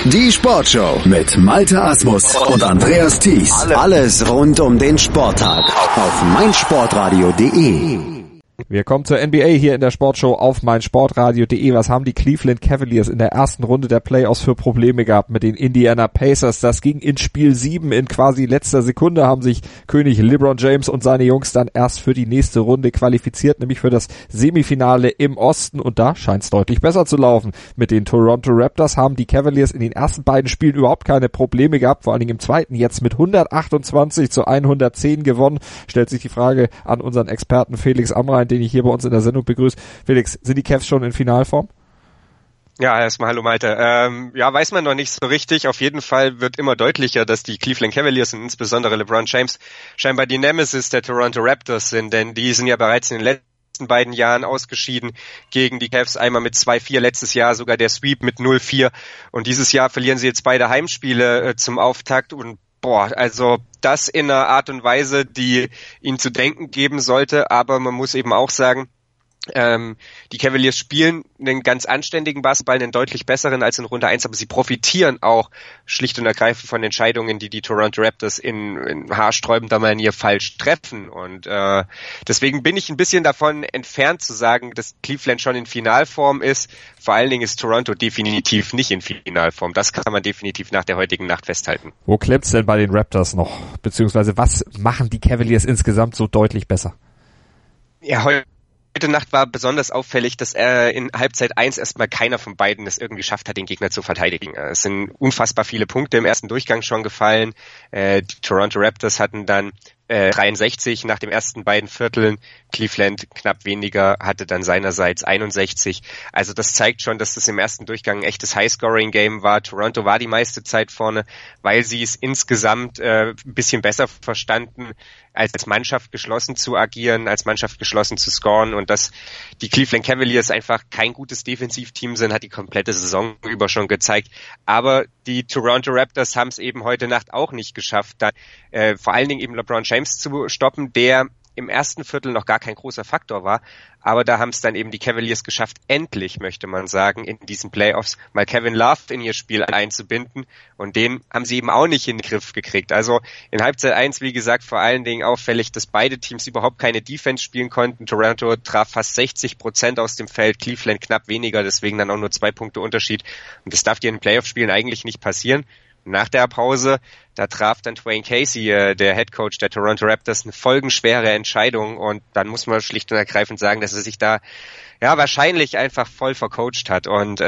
Die Sportshow mit Malte Asmus und Andreas Thies. Alles rund um den Sporttag auf meinsportradio.de. Wir kommen zur NBA hier in der Sportshow auf meinsportradio.de. Was haben die Cleveland Cavaliers in der ersten Runde der Playoffs für Probleme gehabt mit den Indiana Pacers? Das ging in Spiel 7 in quasi letzter Sekunde, haben sich König LeBron James und seine Jungs dann erst für die nächste Runde qualifiziert, nämlich für das Semifinale im Osten, und da scheint es deutlich besser zu laufen. Mit den Toronto Raptors haben die Cavaliers in den ersten beiden Spielen überhaupt keine Probleme gehabt, vor allen Dingen im zweiten jetzt mit 128-110 gewonnen. Stellt sich die Frage an unseren Experten Felix Amrain, den ich hier bei uns in der Sendung begrüße. Felix, sind die Cavs schon in Finalform? Ja, erstmal hallo Malte. Weiß man noch nicht so richtig. Auf jeden Fall wird immer deutlicher, dass die Cleveland Cavaliers und insbesondere LeBron James scheinbar die Nemesis der Toronto Raptors sind, denn die sind ja bereits in den letzten beiden Jahren ausgeschieden gegen die Cavs, einmal mit 2-4, letztes Jahr sogar der Sweep mit 0-4, und dieses Jahr verlieren sie jetzt beide Heimspiele zum Auftakt, und also das in einer Art und Weise, die ihnen zu denken geben sollte. Aber man muss eben auch sagen, die Cavaliers spielen einen ganz anständigen Basketball, einen deutlich besseren als in Runde 1, aber sie profitieren auch schlicht und ergreifend von Entscheidungen, die die Toronto Raptors in haarsträubender Manier falsch treffen. Und deswegen bin ich ein bisschen davon entfernt zu sagen, dass Cleveland schon in Finalform ist. Vor allen Dingen ist Toronto definitiv nicht in Finalform. Das kann man definitiv nach der heutigen Nacht festhalten. Wo klemmt's denn bei den Raptors noch? Beziehungsweise was machen die Cavaliers insgesamt so deutlich besser? Ja, heute Nacht war besonders auffällig, dass in Halbzeit 1 erstmal keiner von beiden es irgendwie geschafft hat, den Gegner zu verteidigen. Es sind unfassbar viele Punkte im ersten Durchgang schon gefallen. Die Toronto Raptors hatten dann 63 nach den ersten beiden Vierteln. Cleveland knapp weniger, hatte dann seinerseits 61. Also das zeigt schon, dass das im ersten Durchgang ein echtes High-Scoring-Game war. Toronto war die meiste Zeit vorne, weil sie es insgesamt ein bisschen besser verstanden, als Mannschaft geschlossen zu agieren, als Mannschaft geschlossen zu scoren, und dass die Cleveland Cavaliers einfach kein gutes Defensivteam sind, hat die komplette Saison über schon gezeigt. Aber die Toronto Raptors haben es eben heute Nacht auch nicht geschafft, da vor allen Dingen eben LeBron James zu stoppen, der im ersten Viertel noch gar kein großer Faktor war, aber da haben es dann eben die Cavaliers geschafft, endlich, möchte man sagen, in diesen Playoffs mal Kevin Love in ihr Spiel einzubinden, und den haben sie eben auch nicht in den Griff gekriegt. Also in Halbzeit 1, wie gesagt, vor allen Dingen auffällig, dass beide Teams überhaupt keine Defense spielen konnten. Toronto traf fast 60% aus dem Feld, Cleveland knapp weniger, deswegen dann auch nur 2 Punkte Unterschied, und das darf dir in den Playoff-Spielen eigentlich nicht passieren. Nach der Pause, da traf dann Dwayne Casey, der Headcoach der Toronto Raptors, eine folgenschwere Entscheidung, und dann muss man schlicht und ergreifend sagen, dass er sich da wahrscheinlich einfach voll vercoacht hat, und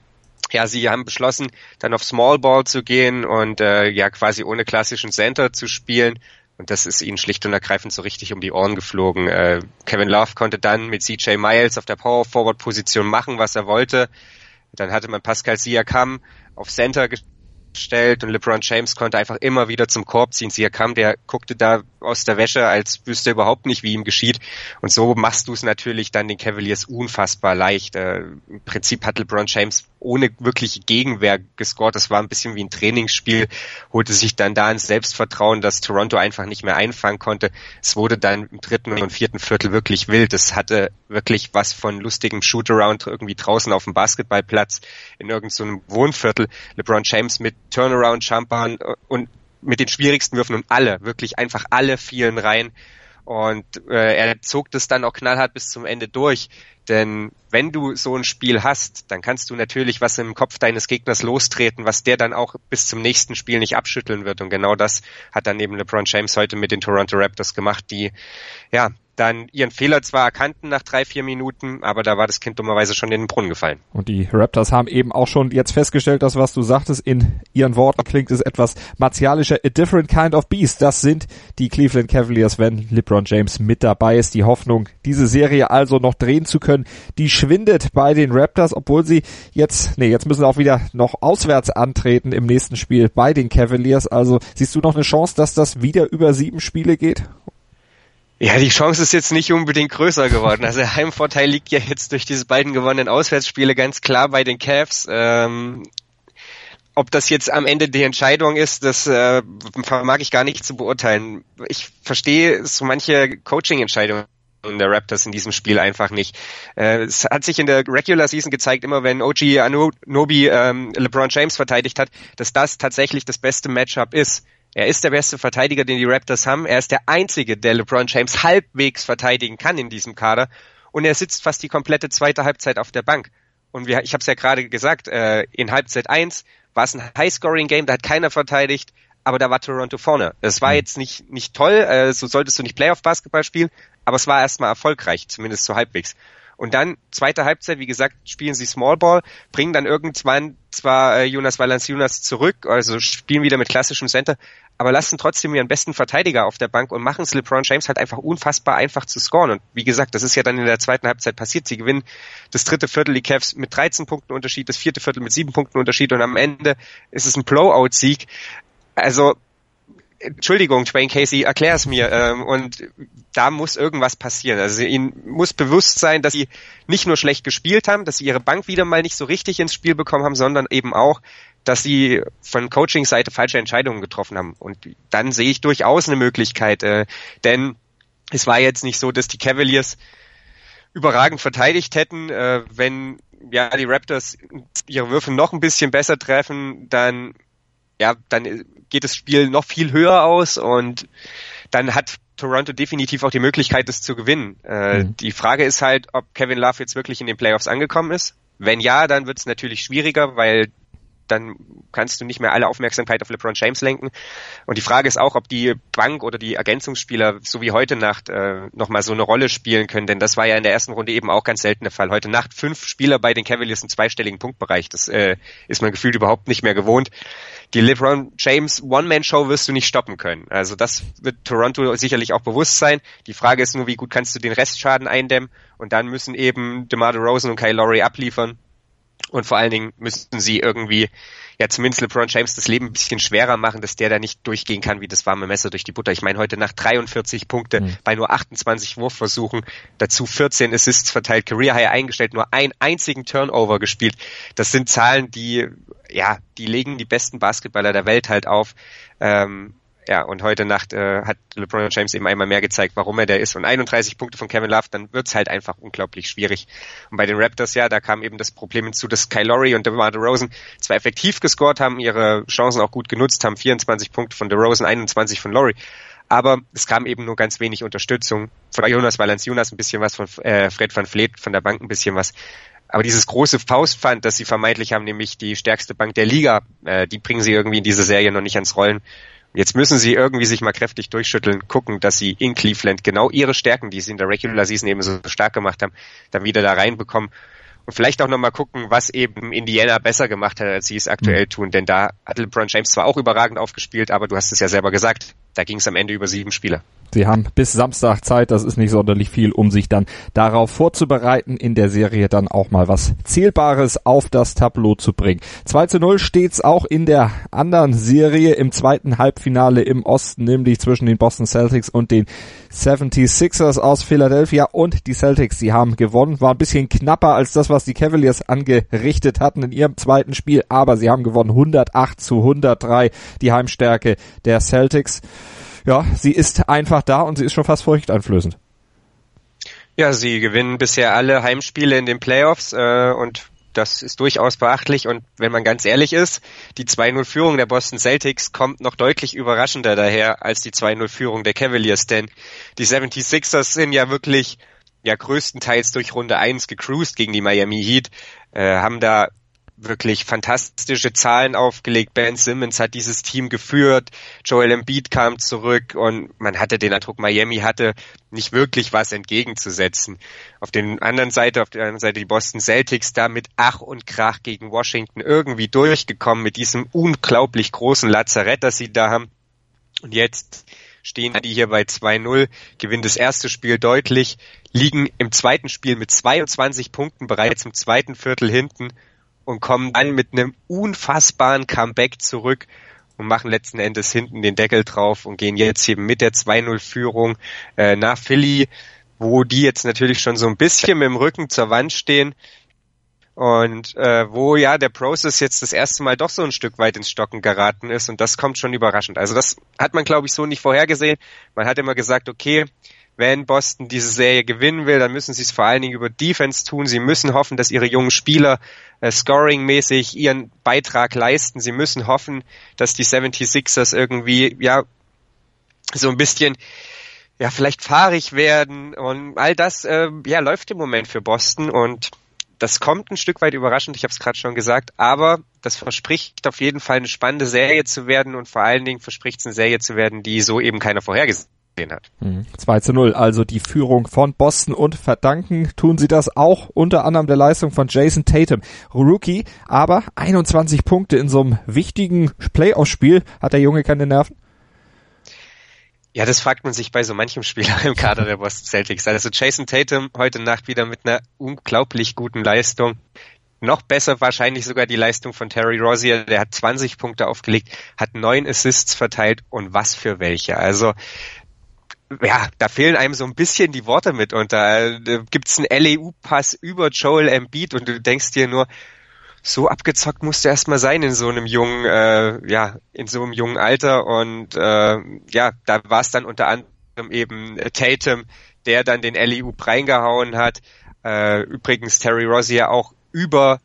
sie haben beschlossen, dann auf Small Ball zu gehen und quasi ohne klassischen Center zu spielen, und das ist ihnen schlicht und ergreifend so richtig um die Ohren geflogen. Kevin Love konnte dann mit CJ Miles auf der Power-Forward-Position machen, was er wollte. Dann hatte man Pascal Siakam auf Center gestellt, und LeBron James konnte einfach immer wieder zum Korb ziehen. Siakam, der guckte da aus der Wäsche, als wüsste er überhaupt nicht, wie ihm geschieht. Und so machst du es natürlich dann den Cavaliers unfassbar leicht. Im Prinzip hat LeBron James ohne wirkliche Gegenwehr gescored. Das war ein bisschen wie ein Trainingsspiel, holte sich dann da ins Selbstvertrauen, das Toronto einfach nicht mehr einfangen konnte. Es wurde dann im dritten und vierten Viertel wirklich wild. Es hatte wirklich was von lustigem Shootaround irgendwie draußen auf dem Basketballplatz in irgendeinem so Wohnviertel. LeBron James mit Turnaround-Jumpern und mit den schwierigsten Würfen, und wirklich einfach alle fielen rein. Und er zog das dann auch knallhart bis zum Ende durch. Denn wenn du so ein Spiel hast, dann kannst du natürlich was im Kopf deines Gegners lostreten, was der dann auch bis zum nächsten Spiel nicht abschütteln wird. Und genau das hat dann eben LeBron James heute mit den Toronto Raptors gemacht, die dann ihren Fehler zwar erkannten nach 3-4 Minuten, aber da war das Kind dummerweise schon in den Brunnen gefallen. Und die Raptors haben eben auch schon jetzt festgestellt, dass, was du sagtest, in ihren Worten klingt es etwas martialischer. A different kind of beast. Das sind die Cleveland Cavaliers, wenn LeBron James mit dabei ist. Die Hoffnung, diese Serie also noch drehen zu können, die schwindet bei den Raptors, obwohl sie jetzt müssen sie auch wieder noch auswärts antreten im nächsten Spiel bei den Cavaliers. Also siehst du noch eine Chance, dass das wieder über 7 Spiele geht? Ja, die Chance ist jetzt nicht unbedingt größer geworden. Also der Heimvorteil liegt ja jetzt durch diese beiden gewonnenen Auswärtsspiele ganz klar bei den Cavs. Ob das jetzt am Ende die Entscheidung ist, das vermag ich gar nicht zu beurteilen. Ich verstehe so manche Coaching-Entscheidungen der Raptors in diesem Spiel einfach nicht. Es hat sich in der Regular Season gezeigt, immer wenn OG Anunoby LeBron James verteidigt hat, dass das tatsächlich das beste Matchup ist. Er ist der beste Verteidiger, den die Raptors haben. Er ist der Einzige, der LeBron James halbwegs verteidigen kann in diesem Kader. Und er sitzt fast die komplette zweite Halbzeit auf der Bank. Und ich habe es ja gerade gesagt, in Halbzeit 1 war es ein High-Scoring-Game, da hat keiner verteidigt, aber da war Toronto vorne. Es war jetzt nicht toll, so solltest du nicht Playoff-Basketball spielen, aber es war erstmal erfolgreich, zumindest so halbwegs. Und dann, zweite Halbzeit, wie gesagt, spielen sie Small Ball, bringen dann irgendwann zwar Jonas Valanciunas zurück, also spielen wieder mit klassischem Center, aber lassen trotzdem ihren besten Verteidiger auf der Bank und machen es LeBron James halt einfach unfassbar einfach zu scoren. Und wie gesagt, das ist ja dann in der zweiten Halbzeit passiert. Sie gewinnen das dritte Viertel, die Cavs mit 13 Punkten Unterschied, das vierte Viertel mit 7 Punkten Unterschied und am Ende ist es ein Blowout-Sieg. Also, Entschuldigung, Dwayne Casey, erklär's mir. Und da muss irgendwas passieren. Also ihnen muss bewusst sein, dass sie nicht nur schlecht gespielt haben, dass sie ihre Bank wieder mal nicht so richtig ins Spiel bekommen haben, sondern eben auch, dass sie von Coaching-Seite falsche Entscheidungen getroffen haben. Und dann sehe ich durchaus eine Möglichkeit. Denn es war jetzt nicht so, dass die Cavaliers überragend verteidigt hätten. Wenn ja die Raptors ihre Würfe noch ein bisschen besser treffen, dann geht das Spiel noch viel höher aus und dann hat Toronto definitiv auch die Möglichkeit, es zu gewinnen. Die Frage ist halt, ob Kevin Love jetzt wirklich in den Playoffs angekommen ist. Wenn ja, dann wird es natürlich schwieriger, weil dann kannst du nicht mehr alle Aufmerksamkeit auf LeBron James lenken. Und die Frage ist auch, ob die Bank oder die Ergänzungsspieler so wie heute Nacht nochmal so eine Rolle spielen können, denn das war ja in der ersten Runde eben auch ganz selten der Fall. Heute Nacht 5 Spieler bei den Cavaliers im zweistelligen Punktbereich. Das ist man gefühlt überhaupt nicht mehr gewohnt. Die LeBron James One-Man-Show wirst du nicht stoppen können. Also das wird Toronto sicherlich auch bewusst sein. Die Frage ist nur, wie gut kannst du den Restschaden eindämmen? Und dann müssen eben DeMar DeRozan und Kyle Lowry abliefern. Und vor allen Dingen müssten sie irgendwie, ja zumindest LeBron James das Leben ein bisschen schwerer machen, dass der da nicht durchgehen kann wie das warme Messer durch die Butter. Ich meine, heute Nacht 43 Punkte bei nur 28 Wurfversuchen, dazu 14 Assists verteilt, Career High eingestellt, nur einen einzigen Turnover gespielt. Das sind Zahlen, die legen die besten Basketballer der Welt halt auf. Und heute Nacht hat LeBron James eben einmal mehr gezeigt, warum er der ist. Und 31 Punkte von Kevin Love, dann wird's halt einfach unglaublich schwierig. Und bei den Raptors, da kam eben das Problem hinzu, dass Kyle Lowry und DeMar DeRozan zwar effektiv gescored haben, ihre Chancen auch gut genutzt haben, 24 Punkte von DeRozan, 21 von Lowry. Aber es kam eben nur ganz wenig Unterstützung. Von Jonas Valanciunas ein bisschen was, von Fred VanVleet von der Bank ein bisschen was. Aber dieses große Faustpfand, das sie vermeintlich haben, nämlich die stärkste Bank der Liga, die bringen sie irgendwie in diese Serie noch nicht ans Rollen. Jetzt müssen sie irgendwie sich mal kräftig durchschütteln, gucken, dass sie in Cleveland genau ihre Stärken, die sie in der Regular Season eben so stark gemacht haben, dann wieder da reinbekommen. Und vielleicht auch nochmal gucken, was eben Indiana besser gemacht hat, als sie es aktuell tun. Denn da hat LeBron James zwar auch überragend aufgespielt, aber du hast es ja selber gesagt, da ging es am Ende über 7 Spieler. Sie haben bis Samstag Zeit, das ist nicht sonderlich viel, um sich dann darauf vorzubereiten, in der Serie dann auch mal was Zählbares auf das Tableau zu bringen. 2:0 steht's auch in der anderen Serie im zweiten Halbfinale im Osten, nämlich zwischen den Boston Celtics und den 76ers aus Philadelphia. Und die Celtics, sie haben gewonnen, war ein bisschen knapper als das, was die Cavaliers angerichtet hatten in ihrem zweiten Spiel, aber sie haben gewonnen 108-103, die Heimstärke der Celtics. Ja, sie ist einfach da und sie ist schon fast furchteinflößend. Ja, sie gewinnen bisher alle Heimspiele in den Playoffs und das ist durchaus beachtlich. Und wenn man ganz ehrlich ist, die 2:0-Führung der Boston Celtics kommt noch deutlich überraschender daher als die 2:0-Führung der Cavaliers, denn die 76ers sind ja wirklich größtenteils durch Runde 1 gecruised gegen die Miami Heat, haben da wirklich fantastische Zahlen aufgelegt. Ben Simmons hat dieses Team geführt, Joel Embiid kam zurück und man hatte den Eindruck, Miami hatte nicht wirklich was entgegenzusetzen. Auf der anderen Seite die Boston Celtics da mit Ach und Krach gegen Washington irgendwie durchgekommen mit diesem unglaublich großen Lazarett, das sie da haben. Und jetzt stehen die hier bei 2:0, gewinnen das erste Spiel deutlich, liegen im zweiten Spiel mit 22 Punkten bereits im zweiten Viertel hinten und kommen dann mit einem unfassbaren Comeback zurück und machen letzten Endes hinten den Deckel drauf und gehen jetzt eben mit der 2:0-Führung nach Philly, wo die jetzt natürlich schon so ein bisschen mit dem Rücken zur Wand stehen und wo der Process jetzt das erste Mal doch so ein Stück weit ins Stocken geraten ist und das kommt schon überraschend. Also das hat man, glaube ich, so nicht vorhergesehen. Man hat immer gesagt, okay, wenn Boston diese Serie gewinnen will, dann müssen sie es vor allen Dingen über Defense tun. Sie müssen hoffen, dass ihre jungen Spieler scoring-mäßig ihren Beitrag leisten. Sie müssen hoffen, dass die 76ers irgendwie, ja, so ein bisschen, ja, vielleicht fahrig werden und all das, ja, läuft im Moment für Boston und das kommt ein Stück weit überraschend, ich habe es gerade schon gesagt, aber das verspricht auf jeden Fall eine spannende Serie zu werden und vor allen Dingen verspricht es eine Serie zu werden, die so eben keiner vorhergesehen hat. 2:0, also die Führung von Boston und verdanken tun sie das auch unter anderem der Leistung von Jason Tatum. Rookie, aber 21 Punkte in so einem wichtigen Playoff-Spiel. Hat der Junge keine Nerven? Ja, das fragt man sich bei so manchem Spieler im Kader der Boston Celtics. Also Jason Tatum heute Nacht wieder mit einer unglaublich guten Leistung. Noch besser wahrscheinlich sogar die Leistung von Terry Rozier. Der hat 20 Punkte aufgelegt, hat 9 Assists verteilt und was für welche. Also ja, da fehlen einem so ein bisschen die Worte mit und da gibt's einen LEU-Pass über Joel Embiid und du denkst dir nur, so abgezockt musst du erstmal sein in so einem jungen, in so einem jungen Alter und da war es dann unter anderem eben Tatum, der dann den LEU reingehauen hat. Übrigens Terry Rozier auch über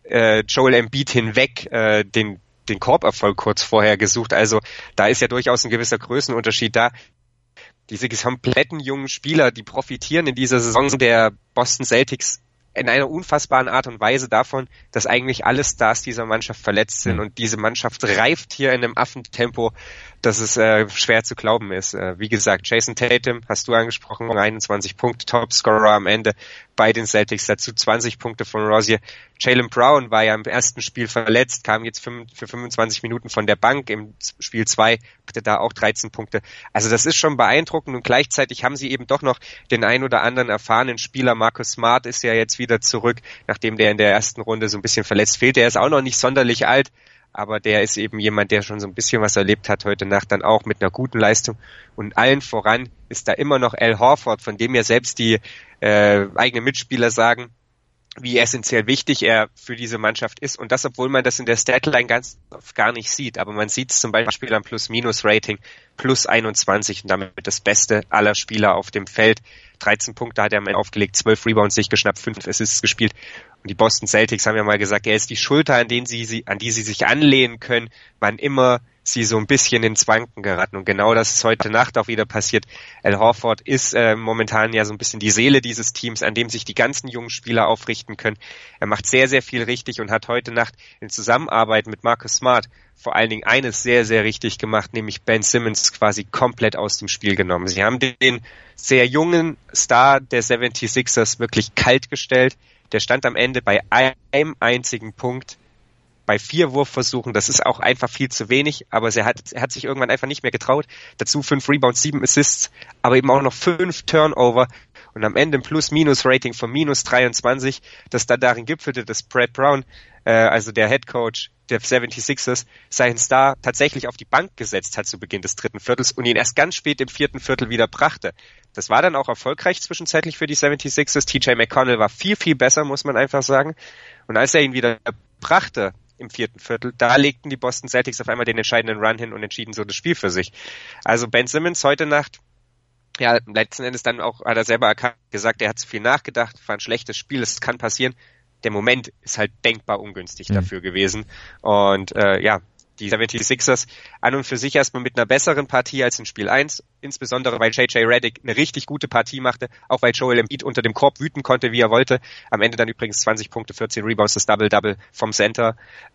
Joel Embiid hinweg den Korberfolg kurz vorher gesucht. Also da ist ja durchaus ein gewisser Größenunterschied da. Diese kompletten jungen Spieler, die profitieren in dieser Saison der Boston Celtics in einer unfassbaren Art und Weise davon, dass eigentlich alle Stars dieser Mannschaft verletzt sind und diese Mannschaft reift hier in einem Affentempo, dass es schwer zu glauben ist. Wie gesagt, Jason Tatum, hast du angesprochen, 21 Punkte, Topscorer am Ende bei den Celtics, dazu 20 Punkte von Rozier. Jaylen Brown war ja im ersten Spiel verletzt, kam jetzt für 25 Minuten von der Bank, im Spiel 2 hatte da auch 13 Punkte. Also das ist schon beeindruckend und gleichzeitig haben sie eben doch noch den ein oder anderen erfahrenen Spieler. Marcus Smart ist ja jetzt wieder zurück, nachdem der in der ersten Runde so ein bisschen verletzt fehlte. Er ist auch noch nicht sonderlich alt, aber der ist eben jemand, der schon so ein bisschen was erlebt hat heute Nacht, dann auch mit einer guten Leistung. Und allen voran ist da immer noch Al Horford, von dem ja selbst die eigenen Mitspieler sagen, wie essentiell wichtig er für diese Mannschaft ist. Und das, obwohl man das in der Statline ganz oft gar nicht sieht. Aber man sieht es zum Beispiel am Plus-Minus-Rating, plus 21 und damit das Beste aller Spieler auf dem Feld. 13 Punkte hat er aufgelegt, 12 Rebounds sich geschnappt, 5 Assists gespielt. Und die Boston Celtics haben ja mal gesagt, er ist die Schulter, an die sie sich anlehnen können, wann immer sie so ein bisschen ins Wanken geraten. Und genau das ist heute Nacht auch wieder passiert. Al Horford ist momentan ja so ein bisschen die Seele dieses Teams, an dem sich die ganzen jungen Spieler aufrichten können. Er macht sehr, sehr viel richtig und hat heute Nacht in Zusammenarbeit mit Marcus Smart vor allen Dingen eines sehr, sehr richtig gemacht, nämlich Ben Simmons quasi komplett aus dem Spiel genommen. Sie haben den sehr jungen Star der 76ers wirklich kalt gestellt. Der stand am Ende bei einem einzigen Punkt, bei 4 Wurfversuchen. Das ist auch einfach viel zu wenig, aber er hat sich irgendwann einfach nicht mehr getraut. Dazu 5 Rebounds, 7 Assists, aber eben auch noch 5 Turnover und am Ende ein Plus-Minus-Rating von minus 23, das dann darin gipfelte, dass Brad Brown, also der Head Coach der 76ers, seinen Star tatsächlich auf die Bank gesetzt hat zu Beginn des 3. Viertels und ihn erst ganz spät im 4. Viertel wieder brachte. Das war dann auch erfolgreich zwischenzeitlich für die 76ers. TJ McConnell war viel, viel besser, muss man einfach sagen. Und als er ihn wieder brachte im 4. Viertel, da legten die Boston Celtics auf einmal den entscheidenden Run hin und entschieden so das Spiel für sich. Also Ben Simmons heute Nacht, ja, letzten Endes dann auch, hat er selber gesagt, er hat zu viel nachgedacht, war ein schlechtes Spiel, es kann passieren. Der Moment ist halt denkbar ungünstig dafür gewesen. Und die 76ers an und für sich erstmal mit einer besseren Partie als in Spiel 1, insbesondere weil JJ Redick eine richtig gute Partie machte, auch weil Joel Embiid unter dem Korb wüten konnte, wie er wollte. Am Ende dann übrigens 20 Punkte, 14 Rebounds, das Double-Double vom Center.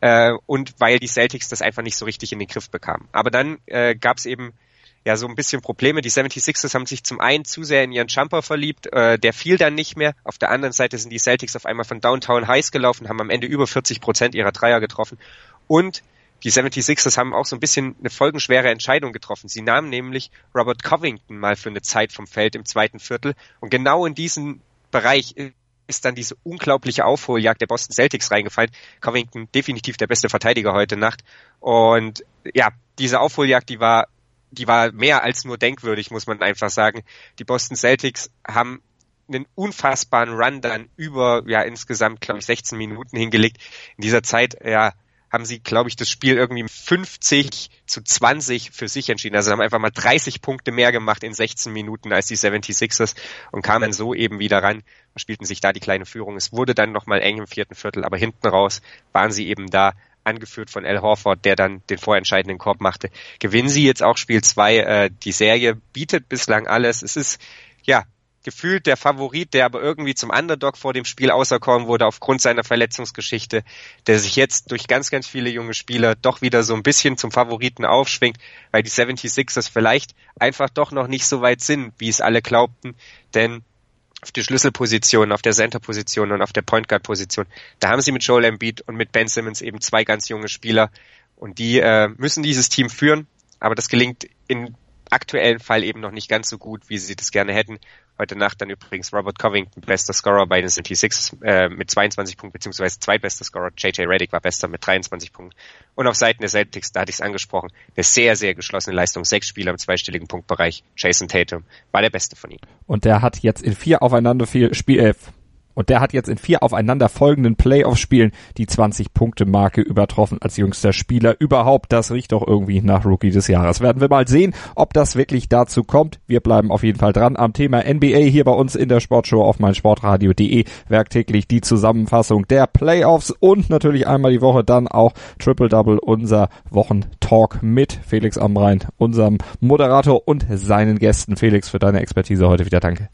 Und weil die Celtics das einfach nicht so richtig in den Griff bekamen. Aber dann gab es eben ja so ein bisschen Probleme. Die 76ers haben sich zum einen zu sehr in ihren Jumper verliebt, der fiel dann nicht mehr. Auf der anderen Seite sind die Celtics auf einmal von Downtown heiß gelaufen, haben am Ende über 40% ihrer Dreier getroffen. Und die 76ers haben auch so ein bisschen eine folgenschwere Entscheidung getroffen. Sie nahmen nämlich Robert Covington mal für eine Zeit vom Feld im 2. Viertel. Und genau in diesen Bereich ist dann diese unglaubliche Aufholjagd der Boston Celtics reingefallen. Covington definitiv der beste Verteidiger heute Nacht. Und ja, diese Aufholjagd, die war mehr als nur denkwürdig, muss man einfach sagen. Die Boston Celtics haben einen unfassbaren Run dann über, insgesamt, glaube ich, 16 Minuten hingelegt. In dieser Zeit, haben sie, glaube ich, das Spiel irgendwie 50-20 für sich entschieden. Also haben einfach mal 30 Punkte mehr gemacht in 16 Minuten als die 76ers und kamen so eben wieder ran, spielten sich da die kleine Führung. Es wurde dann nochmal eng im vierten Viertel, aber hinten raus waren sie eben da, angeführt von Al Horford, der dann den vorentscheidenden Korb machte. Gewinnen sie jetzt auch Spiel 2. Die Serie bietet bislang alles. Es ist, ja, gefühlt der Favorit, der aber irgendwie zum Underdog vor dem Spiel auserkoren wurde aufgrund seiner Verletzungsgeschichte, der sich jetzt durch ganz, ganz viele junge Spieler doch wieder so ein bisschen zum Favoriten aufschwingt, weil die 76ers vielleicht einfach doch noch nicht so weit sind, wie es alle glaubten, denn auf die Schlüsselposition, auf der Center-Position und auf der Point Guard-Position, da haben sie mit Joel Embiid und mit Ben Simmons eben 2 ganz junge Spieler und die müssen dieses Team führen, aber das gelingt im aktuellen Fall eben noch nicht ganz so gut, wie sie das gerne hätten. Heute Nacht dann übrigens Robert Covington, bester Scorer bei den 76ers mit 22 Punkten, beziehungsweise zweitbester Scorer. JJ Redick war bester mit 23 Punkten. Und auf Seiten der Celtics, da hatte ich es angesprochen, eine sehr, sehr geschlossene Leistung. 6 Spieler im zweistelligen Punktbereich. Jason Tatum war der beste von ihnen. Und der hat jetzt in 4 aufeinander folgenden Playoff-Spielen die 20-Punkte-Marke übertroffen als jüngster Spieler überhaupt. Das riecht doch irgendwie nach Rookie des Jahres. Werden wir mal sehen, ob das wirklich dazu kommt. Wir bleiben auf jeden Fall dran am Thema NBA hier bei uns in der Sportshow auf meinsportradio.de. Werktäglich die Zusammenfassung der Playoffs und natürlich einmal die Woche dann auch Triple-Double, unser Wochentalk mit Felix Amrain, unserem Moderator und seinen Gästen. Felix, für deine Expertise heute wieder danke.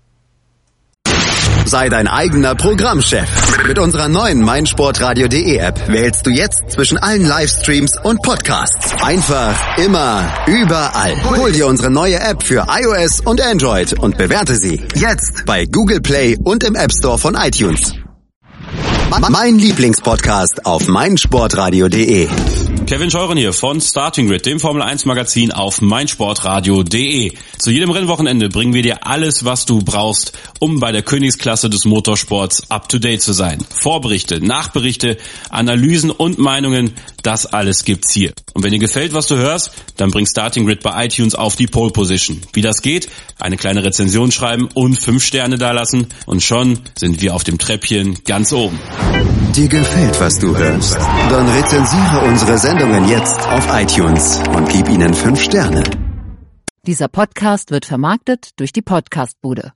Sei dein eigener Programmchef. Mit unserer neuen meinsportradio.de App wählst du jetzt zwischen allen Livestreams und Podcasts. Einfach, immer, überall. Hol dir unsere neue App für iOS und Android und bewerte sie jetzt bei Google Play und im App Store von iTunes. Mein Lieblingspodcast auf meinsportradio.de. Kevin Scheuren hier von Starting Grid, dem Formel 1 Magazin auf meinsportradio.de. Zu jedem Rennwochenende bringen wir dir alles, was du brauchst, um bei der Königsklasse des Motorsports up to date zu sein. Vorberichte, Nachberichte, Analysen und Meinungen, das alles gibt's hier. Und wenn dir gefällt, was du hörst, dann bring Starting Grid bei iTunes auf die Pole Position. Wie das geht? Eine kleine Rezension schreiben und 5 Sterne dalassen und schon sind wir auf dem Treppchen ganz oben. Dir gefällt, was du hörst? Dann rezensiere unsere Sendungen jetzt auf iTunes und gib ihnen 5 Sterne. Dieser Podcast wird vermarktet durch die Podcastbude.